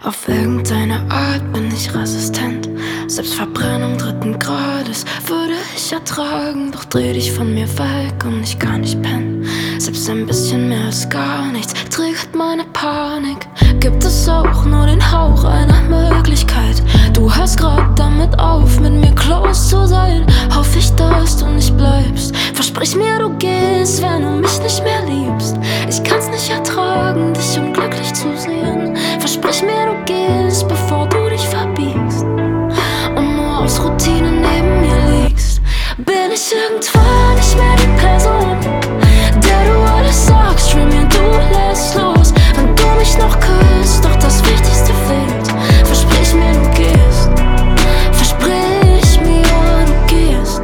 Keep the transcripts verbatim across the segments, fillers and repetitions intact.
Auf irgendeine Art bin ich resistent. Selbstverbrennung dritten Grades würde ich ertragen. Doch dreh dich von mir weg und ich kann nicht pennen. Selbst ein bisschen mehr als gar nichts triggert meine Panik. Gibt es auch nur den Hauch einer Möglichkeit? Du hörst grad damit auf, mit mir close zu sein. Hoff ich, dass du nicht bleibst. Versprich mir, du gehst, wenn du mich nicht mehr liebst. Ich kann's nicht ertragen, dich unglücklich zu sehen. Versprich mir, du gehst, bevor du dich verbiegst und nur aus Routine neben mir liegst. Bin ich irgendwann nicht mehr die Person, der du alles sagst, schwör mir, du lässt los, wenn du mich noch küsst, doch das Wichtigste fehlt. Versprich mir, du gehst. Versprich mir, du gehst.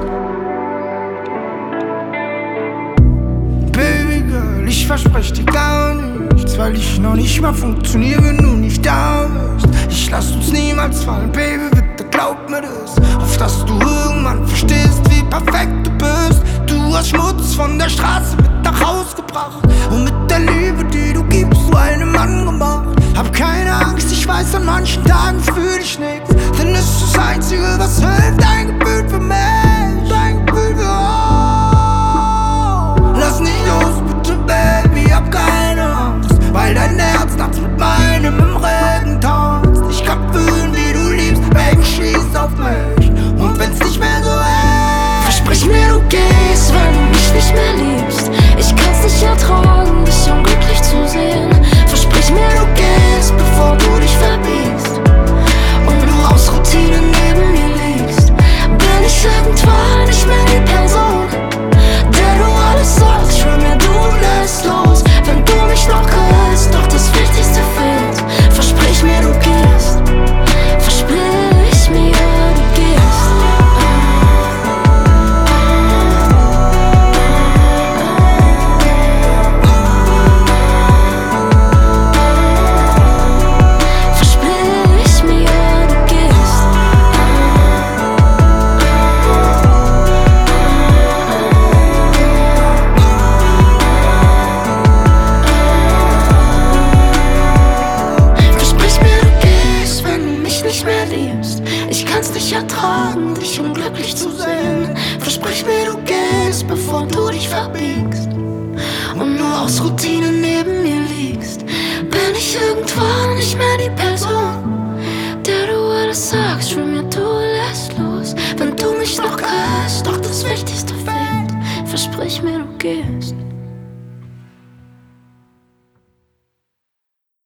Baby Girl, ich versprech dir gar nichts, weil ich noch nicht mal funktioniere, wenn du nicht da bist. Ich lass uns niemals fallen, Baby, bitte glaub mir das. Auf dass du irgendwann verstehst, wie perfekt du bist. Du hast Schmutz von der Straße mit nach Haus gebracht und mit der Liebe, die du gibst, du einen Mann gemacht. Hab keine Angst, ich weiß, an manchen Tagen fühl ich nichts, denn es ist das Einzige, was hilft, dein Gefühl für mich, dein Gefühl für uns. Lass nicht los, bitte, Baby, hab keine Angst, weil dein Herz nachts mit meinem im Regen tanzt. Ich kann fühlen, wie du liebst, Baby, schieß auf mich, und wenn's nicht mehr so ist, versprich mir, du gehst, wenn du mich nicht mehr liebst. Ich kann's nicht ertragen, dich unglücklich zu sehen. Versprich mir, du gehst, bevor du dich verbiegst und nur aus Routine neben mir liegst. Bin ich irgendwann nicht mehr die Person, der du alles sagst, schwör mir, du lässt los, wenn du mich noch küsst, doch das Wichtigste fehlt. Versprich mir, du gehst. Versprich mir, du gehst. Versprich mir, du gehst. Versprich mir, du gehst, wenn du mich nicht mehr liebst. Ich kann's nicht ertragen, dich unglücklich zu sehen. Versprich mir, du gehst, bevor du dich verbiegst und nur aus Routine neben mir liegst. Bin ich irgendwann nicht mehr die Person, der du alles sagst, schwör mir, du lässt los, wenn du mich noch küsst, doch das Wichtigste fehlt. Versprich mir, du gehst.